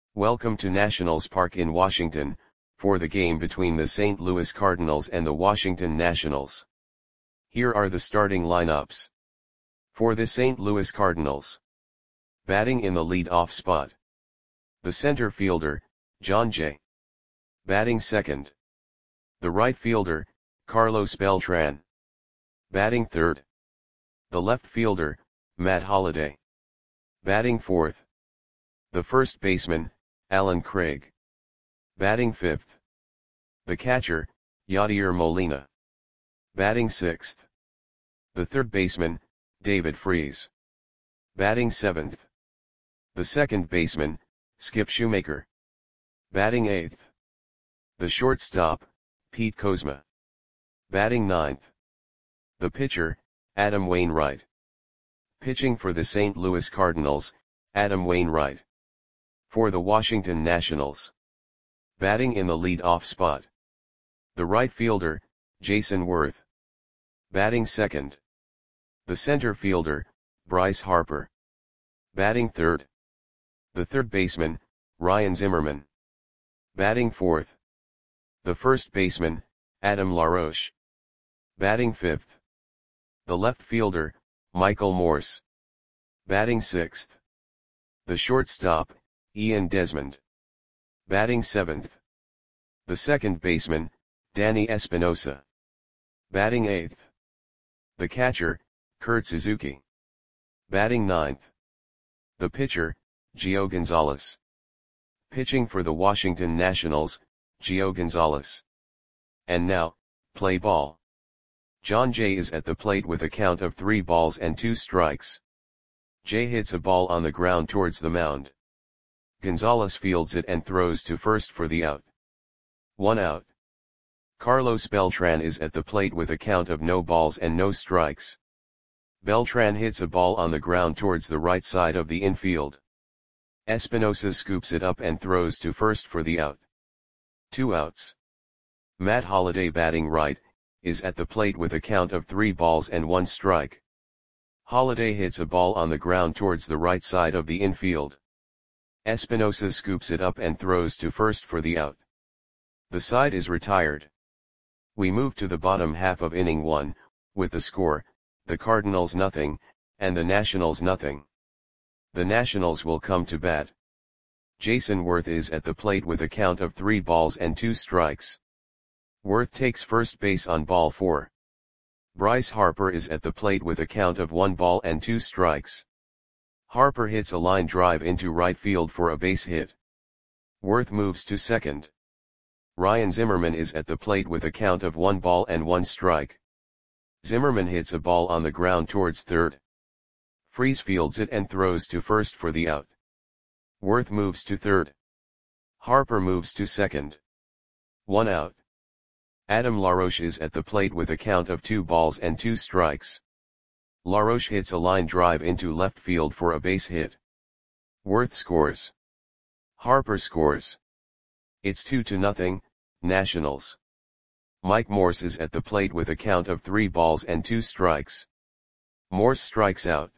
Welcome to Nationals Park in Washington, for the game between the St. Louis Cardinals and the Washington Nationals. Here are the starting lineups. For the St. Louis Cardinals. Batting in the lead-off spot. The center fielder, Jon Jay. Batting second. The right fielder, Carlos Beltran. Batting third. The left fielder, Matt Holliday. Batting fourth. The first baseman, Allen Craig. Batting fifth. The catcher, Yadier Molina. Batting sixth. The third baseman, David Freese. Batting seventh. The second baseman, Skip Shoemaker. Batting eighth. The shortstop, Pete Kozma. Batting ninth. The pitcher, Adam Wainwright. Pitching for the St. Louis Cardinals, Adam Wainwright. For the Washington Nationals. Batting in the lead-off spot. The right fielder, Jayson Werth. Batting second. The center fielder, Bryce Harper. Batting third. The third baseman, Ryan Zimmerman. Batting fourth. The first baseman, Adam LaRoche. Batting fifth. The left fielder, Michael Morse. Batting sixth. The shortstop, Ian Desmond. Batting seventh. The second baseman, Danny Espinosa. Batting eighth. The catcher, Kurt Suzuki. Batting ninth. The pitcher, Gio Gonzalez. Pitching for the Washington Nationals, Gio Gonzalez. And now, play ball. Jon Jay is at the plate with a count of 3 balls and 2 strikes. Jay hits a ball on the ground towards the mound. Gonzalez fields it and throws to first for the out. 1 out. Carlos Beltran is at the plate with a count of no balls and no strikes. Beltran hits a ball on the ground towards the right side of the infield. Espinosa scoops it up and throws to first for the out. 2 outs. Matt Holliday, batting right, is at the plate with a count of 3 balls and 1 strike. Holliday hits a ball on the ground towards the right side of the infield. Espinosa scoops it up and throws to first for the out. The side is retired. We move to the bottom half of inning 1, with the score, the Cardinals nothing, and the Nationals nothing. The Nationals will come to bat. Jayson Werth is at the plate with a count of 3 balls and 2 strikes. Werth takes first base on ball 4. Bryce Harper is at the plate with a count of 1 ball and 2 strikes. Harper hits a line drive into right field for a base hit. Werth moves to second. Ryan Zimmerman is at the plate with a count of 1 ball and 1 strike. Zimmerman hits a ball on the ground towards third. Freese fields it and throws to first for the out. Werth moves to third. Harper moves to second. 1 out. Adam LaRoche is at the plate with a count of 2 balls and 2 strikes. LaRoche hits a line drive into left field for a base hit. Werth scores. Harper scores. It's 2-0, Nationals. Mike Morse is at the plate with a count of 3 balls and 2 strikes. Morse strikes out.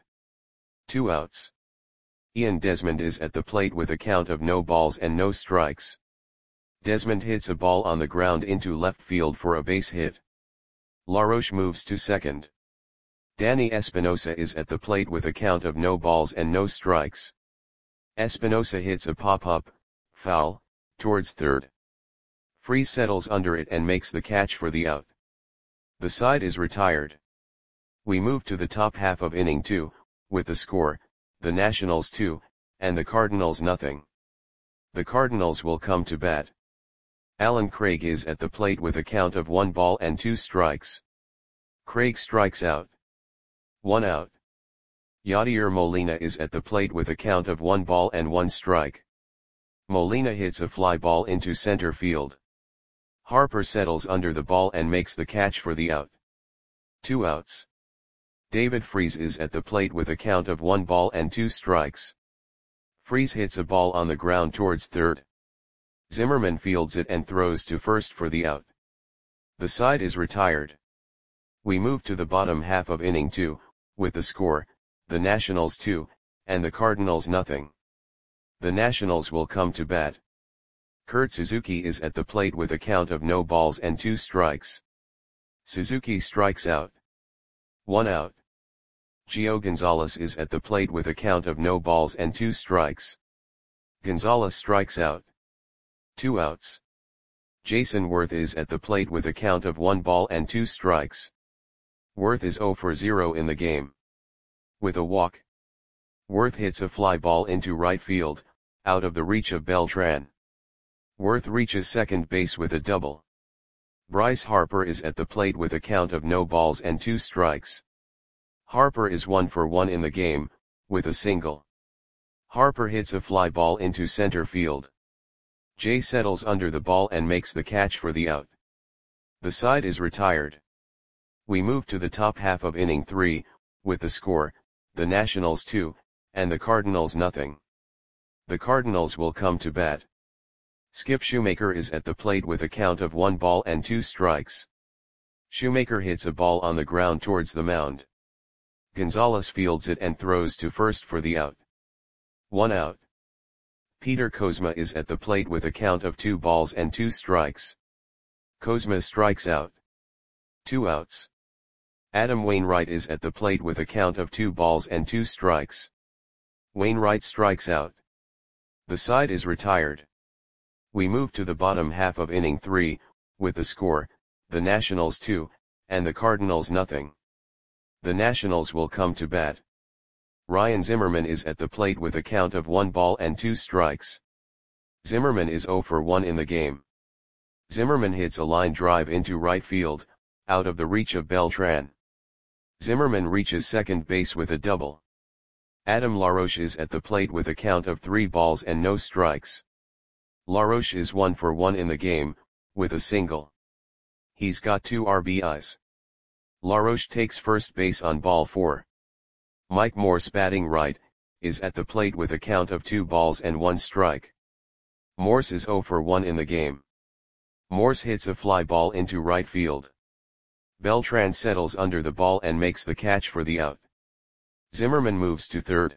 2 outs. Ian Desmond is at the plate with a count of no balls and no strikes. Desmond hits a ball on the ground into left field for a base hit. LaRoche moves to second. Danny Espinosa is at the plate with a count of no balls and no strikes. Espinosa hits a pop-up, foul, towards third. Freese settles under it and makes the catch for the out. The side is retired. We move to the top half of inning 2, with the score, the Nationals 2, and the Cardinals nothing. The Cardinals will come to bat. Allen Craig is at the plate with a count of 1 ball and 2 strikes. Craig strikes out. 1 out. Yadier Molina is at the plate with a count of 1 ball and 1 strike. Molina hits a fly ball into center field. Harper settles under the ball and makes the catch for the out. 2 outs. David Freese is at the plate with a count of 1 ball and 2 strikes. Freese hits a ball on the ground towards third. Zimmerman fields it and throws to first for the out. The side is retired. We move to the bottom half of inning 2, with the score, the Nationals 2, and the Cardinals nothing. the Nationals will come to bat. Kurt Suzuki is at the plate with a count of no balls and 2 strikes. Suzuki strikes out. 1 out. Gio Gonzalez is at the plate with a count of no balls and 2 strikes. Gonzalez strikes out. 2 outs. Jason Worth is at the plate with a count of 1 ball and 2 strikes. Worth is 0 for 0 in the game. With a walk. Worth hits a fly ball into right field, out of the reach of Beltran. Worth reaches second base with a double. Bryce Harper is at the plate with a count of no balls and 2 strikes. Harper is 1 for 1 in the game, with a single. Harper hits a fly ball into center field. Jay settles under the ball and makes the catch for the out. The side is retired. We move to the top half of inning 3, with the score, the Nationals 2, and the Cardinals nothing. The Cardinals will come to bat. Skip Shoemaker is at the plate with a count of 1 ball and 2 strikes. Shoemaker hits a ball on the ground towards the mound. Gonzalez fields it and throws to first for the out. 1 out. Peter Kozma is at the plate with a count of 2 balls and 2 strikes. Kozma strikes out. 2 outs. Adam Wainwright is at the plate with a count of 2 balls and 2 strikes. Wainwright strikes out. The side is retired. We move to the bottom half of inning 3, with the score, the Nationals 2, and the Cardinals nothing. The Nationals will come to bat. Ryan Zimmerman is at the plate with a count of 1 ball and 2 strikes. Zimmerman is 0 for 1 in the game. Zimmerman hits a line drive into right field, out of the reach of Beltran. Zimmerman reaches second base with a double. Adam LaRoche is at the plate with a count of 3 balls and no strikes. LaRoche is 1 for 1 in the game, with a single. He's got 2 RBIs. LaRoche takes first base on ball 4. Mike Morse, batting right, is at the plate with a count of 2 balls and 1 strike. Morse is 0 for 1 in the game. Morse hits a fly ball into right field. Beltran settles under the ball and makes the catch for the out. Zimmerman moves to third.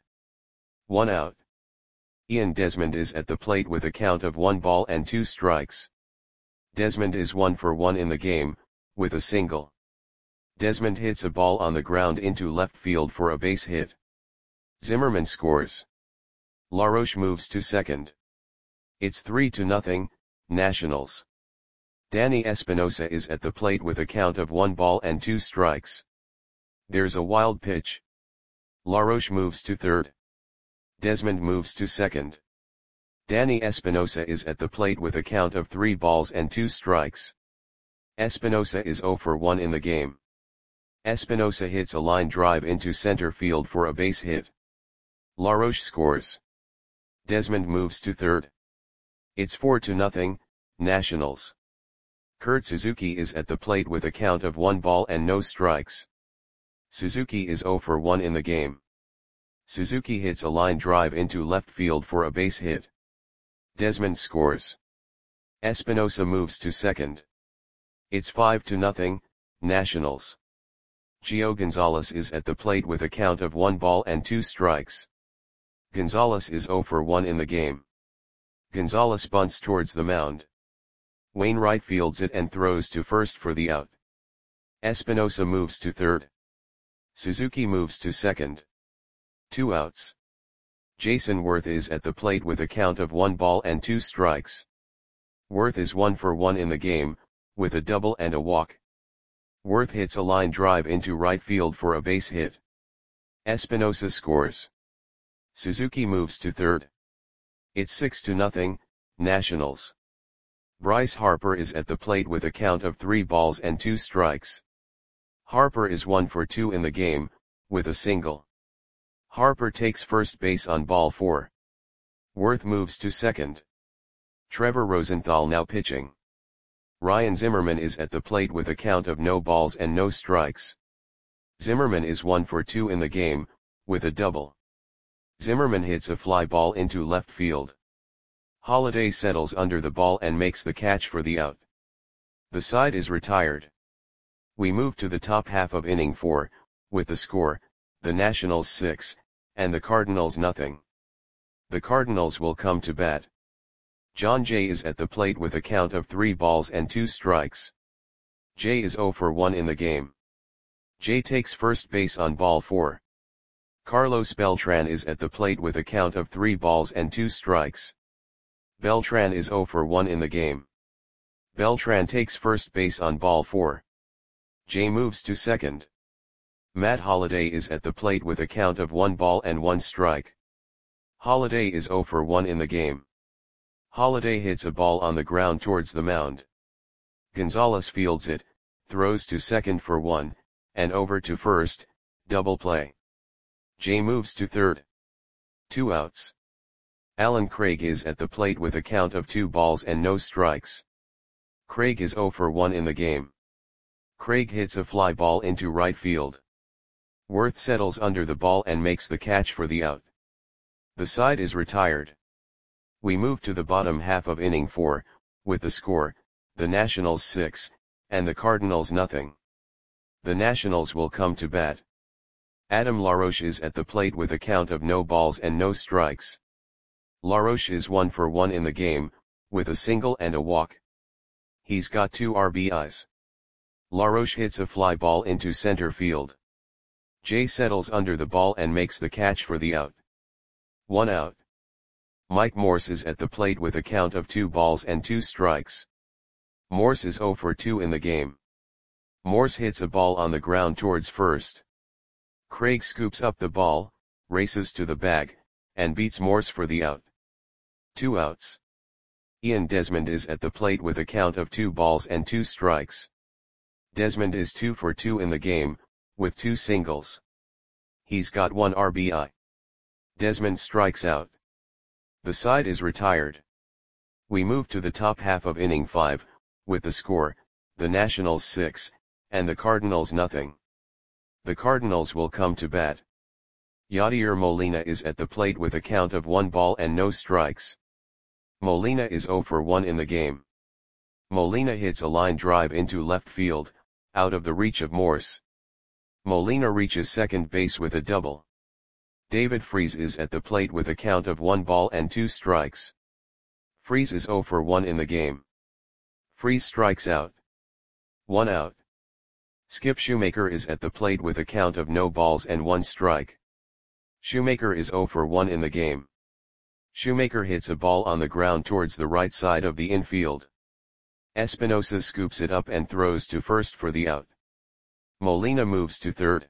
1 out. Ian Desmond is at the plate with a count of 1 ball and 2 strikes. Desmond is 1 for 1 in the game, with a single. Desmond hits a ball on the ground into left field for a base hit. Zimmerman scores. LaRoche moves to second. It's 3-0, Nationals. Danny Espinosa is at the plate with a count of 1 ball and 2 strikes. There's a wild pitch. LaRoche moves to third. Desmond moves to second. Danny Espinosa is at the plate with a count of 3 balls and 2 strikes. Espinosa is 0 for 1 in the game. Espinosa hits a line drive into center field for a base hit. LaRoche scores. Desmond moves to third. It's 4-0, Nationals. Kurt Suzuki is at the plate with a count of 1 ball and no strikes. Suzuki is 0 for 1 in the game. Suzuki hits a line drive into left field for a base hit. Desmond scores. Espinosa moves to second. It's 5-0, Nationals. Gio Gonzalez is at the plate with a count of 1 ball and 2 strikes. Gonzalez is 0 for 1 in the game. Gonzalez bunts towards the mound. Wainwright fields it and throws to first for the out. Espinosa moves to third. Suzuki moves to second. 2 outs. Jason Worth is at the plate with a count of 1 ball and 2 strikes. Worth is 1 for 1 in the game, with a double and a walk. Worth hits a line drive into right field for a base hit. Espinosa scores. Suzuki moves to third. It's 6-0, Nationals. Bryce Harper is at the plate with a count of 3 balls and 2 strikes. Harper is 1 for 2 in the game, with a single. Harper takes first base on ball 4. Worth moves to second. Trevor Rosenthal now pitching. Ryan Zimmerman is at the plate with a count of no balls and no strikes. Zimmerman is 1 for 2 in the game, with a double. Zimmerman hits a fly ball into left field. Holliday settles under the ball and makes the catch for the out. The side is retired. We move to the top half of inning 4, with the score, the Nationals 6, and the Cardinals nothing. The Cardinals will come to bat. John Jay is at the plate with a count of 3 balls and 2 strikes. Jay is 0 for 1 in the game. Jay takes first base on ball 4. Carlos Beltran is at the plate with a count of 3 balls and 2 strikes. Beltran is 0 for 1 in the game. Beltran takes first base on ball 4. Jay moves to second. Matt Holliday is at the plate with a count of 1 ball and 1 strike. Holliday is 0 for 1 in the game. Holliday hits a ball on the ground towards the mound. Gonzalez fields it, throws to second for 1, and over to first, double play. Jay moves to third. 2 outs. Alan Craig is at the plate with a count of 2 balls and no strikes. Craig is 0 for 1 in the game. Craig hits a fly ball into right field. Worth settles under the ball and makes the catch for the out. The side is retired. We move to the bottom half of inning 4, with the score, the Nationals 6, and the Cardinals nothing. The Nationals will come to bat. Adam LaRoche is at the plate with a count of no balls and no strikes. LaRoche is 1 for 1 in the game, with a single and a walk. He's got 2 RBIs. LaRoche hits a fly ball into center field. Jay settles under the ball and makes the catch for the out. 1 out. Mike Morse is at the plate with a count of 2 balls and 2 strikes. Morse is 0 for 2 in the game. Morse hits a ball on the ground towards first. Craig scoops up the ball, races to the bag, and beats Morse for the out. 2 outs. Ian Desmond is at the plate with a count of 2 balls and 2 strikes. Desmond is 2 for 2 in the game, with 2 singles. He's got 1 RBI. Desmond strikes out. The side is retired. We move to the top half of inning 5, with the score, the Nationals 6, and the Cardinals nothing. The Cardinals will come to bat. Yadier Molina is at the plate with a count of 1 ball and no strikes. Molina is 0 for 1 in the game. Molina hits a line drive into left field, out of the reach of Morse. Molina reaches second base with a double. David Freese is at the plate with a count of 1 ball and 2 strikes. Freese is 0 for 1 in the game. Freese strikes out. 1 out. Skip Shoemaker is at the plate with a count of no balls and 1 strike. Shoemaker is 0 for 1 in the game. Shoemaker hits a ball on the ground towards the right side of the infield. Espinosa scoops it up and throws to first for the out. Molina moves to third.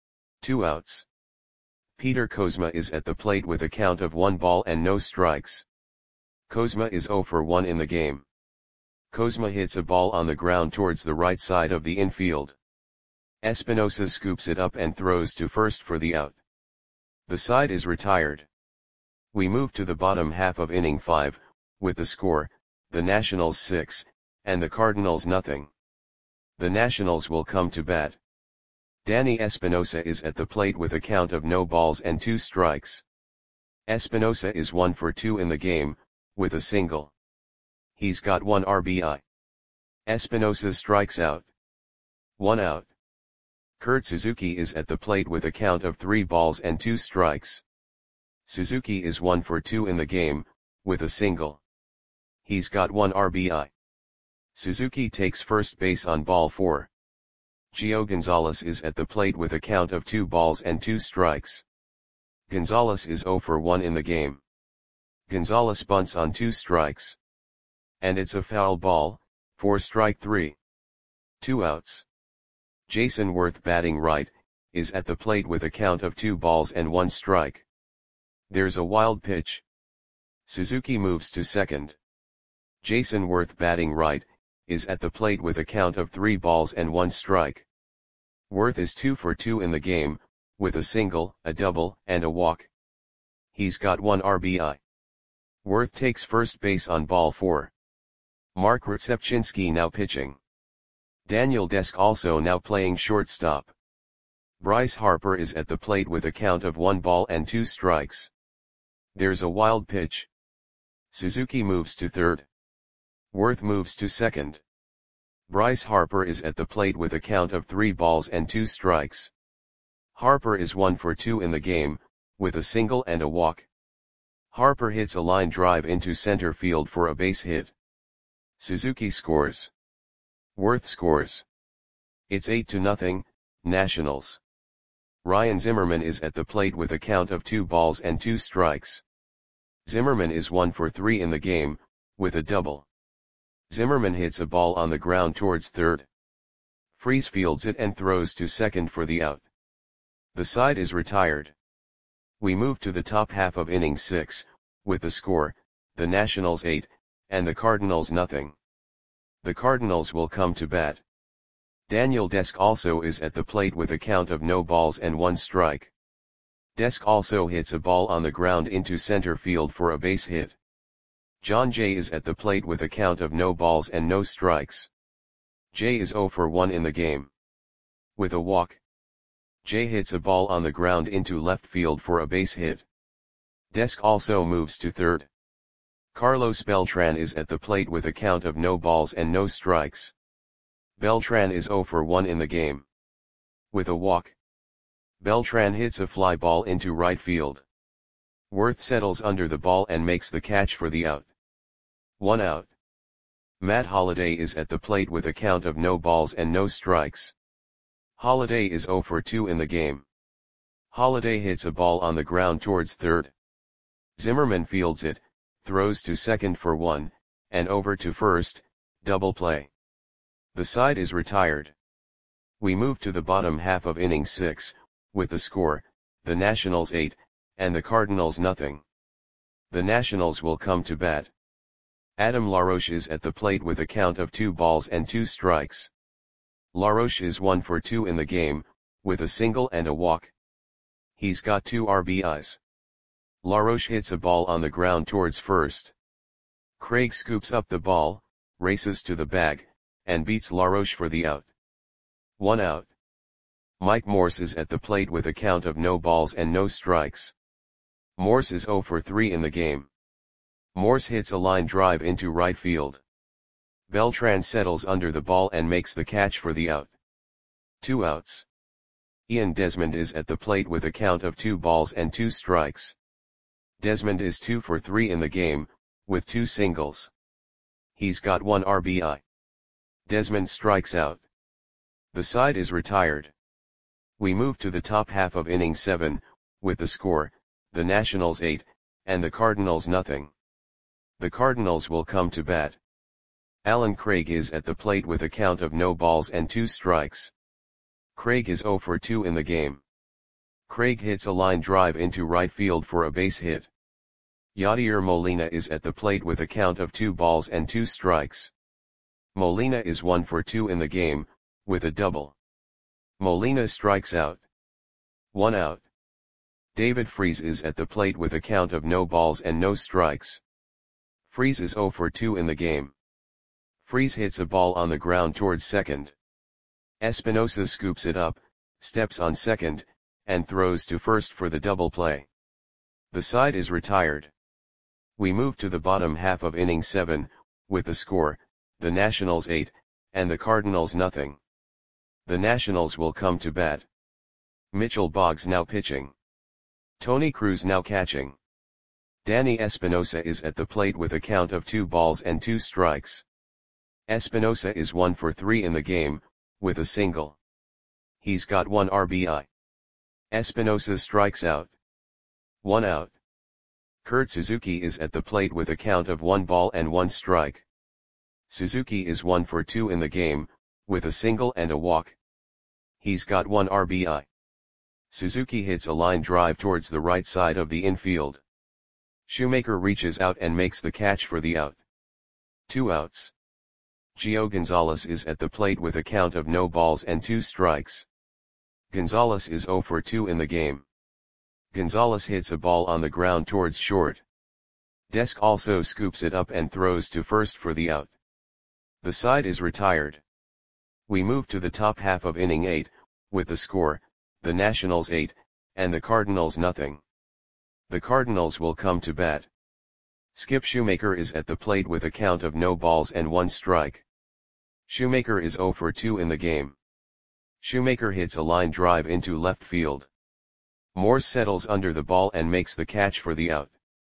2 outs. Peter Kozma is at the plate with a count of 1 ball and no strikes. Kozma is 0 for 1 in the game. Kozma hits a ball on the ground towards the right side of the infield. Espinosa scoops it up and throws to first for the out. The side is retired. We move to the bottom half of inning 5, with the score, the Nationals 6, and the Cardinals nothing. The Nationals will come to bat. Danny Espinosa is at the plate with a count of no balls and 2 strikes. Espinosa is 1 for 2 in the game, with a single. He's got 1 RBI. Espinosa strikes out. 1 out. Kurt Suzuki is at the plate with a count of 3 balls and 2 strikes. Suzuki is 1 for 2 in the game, with a single. He's got 1 RBI. Suzuki takes first base on ball 4. Gio Gonzalez is at the plate with a count of 2 balls and 2 strikes. Gonzalez is 0 for 1 in the game. Gonzalez bunts on 2 strikes. And it's a foul ball, for strike 3. 2 outs. Jason Worth, batting right, is at the plate with a count of 2 balls and 1 strike. There's a wild pitch. Suzuki moves to second. Jason Worth, batting right, is at the plate with a count of 3 balls and 1 strike. Worth is 2 for 2 in the game, with a single, a double, and a walk. He's got 1 RBI. Worth takes first base on ball 4. Mark Rzepczynski now pitching. Daniel Desk also now playing shortstop. Bryce Harper is at the plate with a count of 1 ball and 2 strikes. There's a wild pitch. Suzuki moves to third. Worth moves to second. Bryce Harper is at the plate with a count of 3 balls and 2 strikes. Harper is 1 for 2 in the game, with a single and a walk. Harper hits a line drive into center field for a base hit. Suzuki scores. Worth scores. It's 8-0, Nationals. Ryan Zimmerman is at the plate with a count of 2 balls and 2 strikes. Zimmerman is 1 for 3 in the game, with a double. Zimmerman hits a ball on the ground towards third. Freese fields it and throws to second for the out. The side is retired. We move to the top half of inning 6, with the score, the Nationals 8, and the Cardinals nothing. The Cardinals will come to bat. Daniel Desk also is at the plate with a count of no balls and 1 strike. Desk also hits a ball on the ground into center field for a base hit. John Jay is at the plate with a count of no balls and no strikes. Jay is 0 for 1 in the game. With a walk. Jay hits a ball on the ground into left field for a base hit. Desk also moves to third. Carlos Beltran is at the plate with a count of no balls and no strikes. Beltran is 0 for 1 in the game. With a walk. Beltran hits a fly ball into right field. Worth settles under the ball and makes the catch for the out. 1 out. Matt Holliday is at the plate with a count of no balls and no strikes. Holliday is 0 for 2 in the game. Holliday hits a ball on the ground towards third. Zimmerman fields it, throws to second for 1, and over to first, double play. The side is retired. We move to the bottom half of inning 6, with the score, the Nationals 8, and the Cardinals nothing. The Nationals will come to bat. Adam LaRoche is at the plate with a count of 2 balls and 2 strikes. LaRoche is 1 for 2 in the game, with a single and a walk. He's got 2 RBIs. LaRoche hits a ball on the ground towards first. Craig scoops up the ball, races to the bag, and beats LaRoche for the out. 1 out. Mike Morse is at the plate with a count of no balls and no strikes. Morse is 0 for 3 in the game. Morse hits a line drive into right field. Beltran settles under the ball and makes the catch for the out. 2 outs. Ian Desmond is at the plate with a count of 2 balls and 2 strikes. Desmond is 2 for 3 in the game, with 2 singles. He's got 1 RBI. Desmond strikes out. The side is retired. We move to the top half of inning 7, with the score, the Nationals 8, and the Cardinals nothing. The Cardinals will come to bat. Alan Craig is at the plate with a count of no balls and 2 strikes. Craig is 0 for 2 in the game. Craig hits a line drive into right field for a base hit. Yadier Molina is at the plate with a count of 2 balls and 2 strikes. Molina is 1 for 2 in the game, with a double. Molina strikes out. 1 out. David Freese is at the plate with a count of no balls and no strikes. Freese is 0 for 2 in the game. Freese hits a ball on the ground towards second. Espinosa scoops it up, steps on second, and throws to first for the double play. The side is retired. We move to the bottom half of inning 7, with the score, the Nationals 8, and the Cardinals nothing. The Nationals will come to bat. Mitchell Boggs now pitching. Tony Cruz now catching. Danny Espinosa is at the plate with a count of 2 balls and 2 strikes. Espinosa is 1 for 3 in the game, with a single. He's got 1 RBI. Espinosa strikes out. 1 out. Kurt Suzuki is at the plate with a count of 1 ball and 1 strike. Suzuki is 1 for 2 in the game, with a single and a walk. He's got 1 RBI. Suzuki hits a line drive towards the right side of the infield. Shoemaker reaches out and makes the catch for the out. 2 outs. Gio Gonzalez is at the plate with a count of no balls and 2 strikes. Gonzalez is 0 for 2 in the game. Gonzalez hits a ball on the ground towards short. Desk also scoops it up and throws to first for the out. The side is retired. We move to the top half of inning 8, with the score, the Nationals 8, and the Cardinals nothing. The Cardinals will come to bat. Skip Shoemaker is at the plate with a count of no balls and 1 strike. Shoemaker is 0 for 2 in the game. Shoemaker hits a line drive into left field. Morse settles under the ball and makes the catch for the out.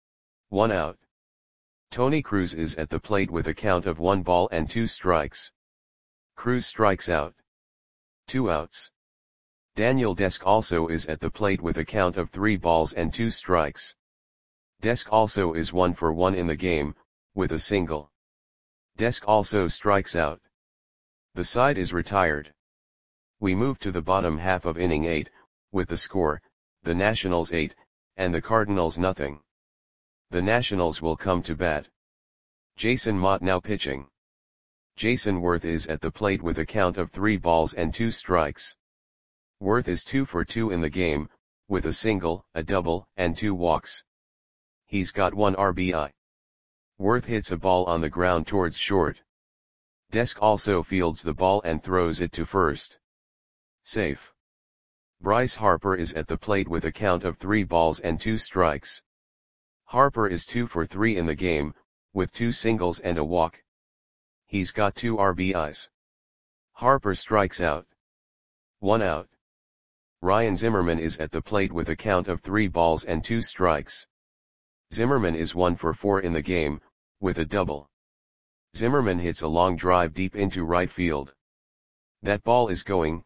1 out. Tony Cruz is at the plate with a count of 1 ball and 2 strikes. Cruz strikes out. 2 outs. Daniel Desk also is at the plate with a count of 3 balls and 2 strikes. Desk also is 1 for 1 in the game, with a single. Desk also strikes out. The side is retired. We move to the bottom half of inning 8, with the score, the Nationals 8, and the Cardinals nothing. The Nationals will come to bat. Jason Motte now pitching. Jason Worth is at the plate with a count of 3 balls and 2 strikes. Worth is 2 for 2 in the game, with a single, a double, and 2 walks. He's got 1 RBI. Worth hits a ball on the ground towards short. Desk also fields the ball and throws it to first. Safe. Bryce Harper is at the plate with a count of 3 balls and 2 strikes. Harper is 2 for 3 in the game, with 2 singles and a walk. He's got 2 RBIs. Harper strikes out. 1 out. Ryan Zimmerman is at the plate with a count of 3 balls and 2 strikes. Zimmerman is 1 for 4 in the game, with a double. Zimmerman hits a long drive deep into right field. That ball is gone.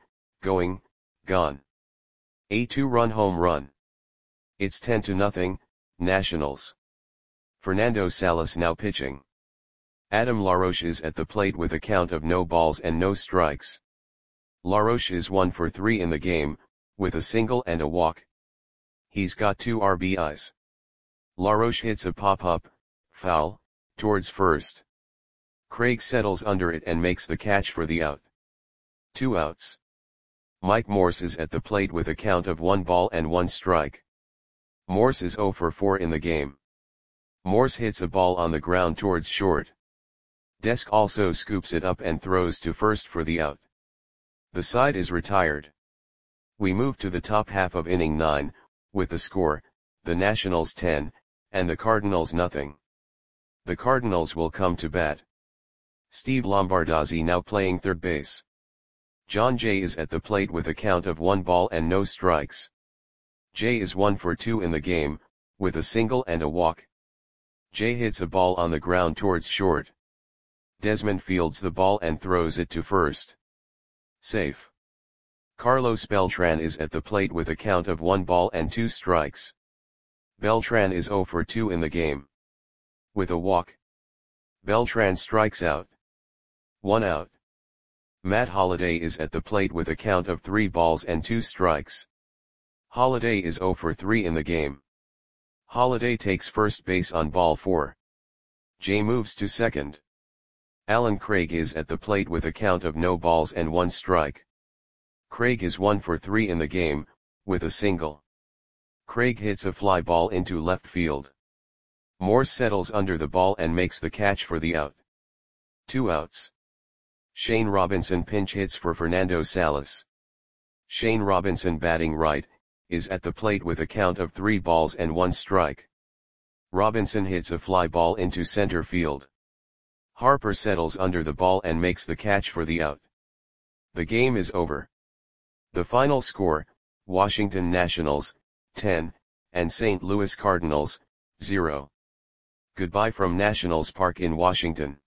A 2-run home run. It's 10-0, Nationals. Fernando Salas now pitching. Adam LaRoche is at the plate with a count of no balls and no strikes. LaRoche is 1 for 3 in the game, with a single and a walk. He's got 2 RBIs. LaRoche hits a pop-up, foul, towards first. Craig settles under it and makes the catch for the out. 2 outs. Mike Morse is at the plate with a count of 1 ball and 1 strike. Morse is 0 for 4 in the game. Morse hits a ball on the ground towards short. Desk also scoops it up and throws to first for the out. The side is retired. We move to the top half of inning 9, with the score, the Nationals 10, and the Cardinals nothing. The Cardinals will come to bat. Steve Lombardozzi now playing third base. John Jay is at the plate with a count of 1 ball and no strikes. Jay is 1 for 2 in the game, with a single and a walk. Jay hits a ball on the ground towards short. Desmond fields the ball and throws it to first. Safe. Carlos Beltran is at the plate with a count of 1 ball and 2 strikes. Beltran is 0 for 2 in the game. With a walk. Beltran strikes out. 1 out. Matt Holliday is at the plate with a count of 3 balls and 2 strikes. Holliday is 0 for 3 in the game. Holliday takes first base on ball 4. Jay moves to second. Alan Craig is at the plate with a count of no balls and 1 strike. Craig is 1 for 3 in the game, with a single. Craig hits a fly ball into left field. Morse settles under the ball and makes the catch for the out. 2 outs. Shane Robinson pinch hits for Fernando Salas. Shane Robinson batting right, is at the plate with a count of 3 balls and 1 strike. Robinson hits a fly ball into center field. Harper settles under the ball and makes the catch for the out. The game is over. The final score, Washington Nationals, 10, and St. Louis Cardinals, 0. Goodbye from Nationals Park in Washington.